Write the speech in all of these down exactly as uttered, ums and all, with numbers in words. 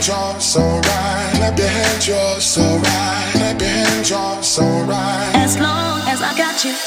so right. Clap your hands, you're so right. Clap your hands, you're so right. As long as I got you.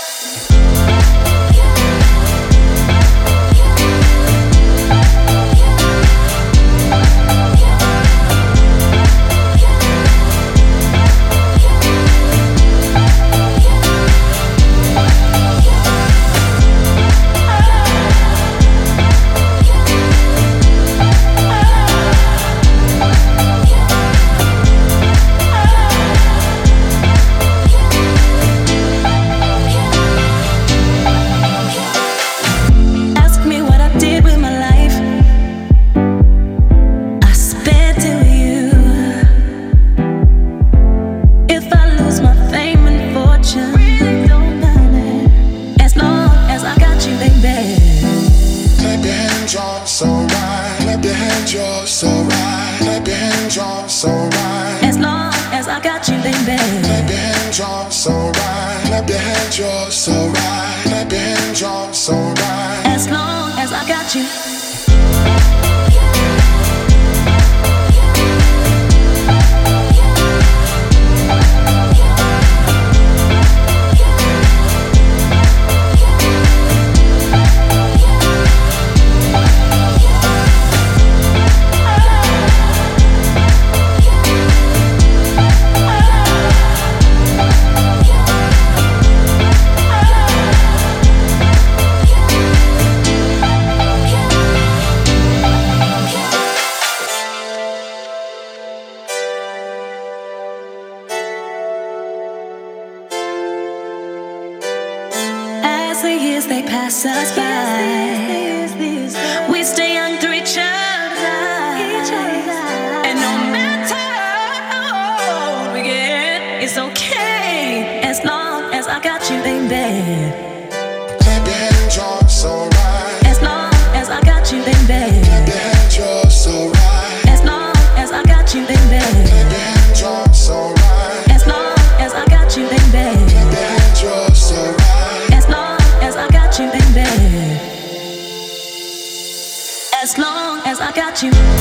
You're so right. Clap your hands, you're so right. As long as I got you. They pass us by. We stay young through each other's eyes. And no matter how old we get, it's okay as long as I got you, baby. Clap your hands, you're so right. As long as I got you, baby. Clap your hands, you're so right. As long as I got you, baby. Clap your hands, you're so right. As long as I got you, baby. Clap your hands, you're so right. As long as I got you, baby. As long as I got you.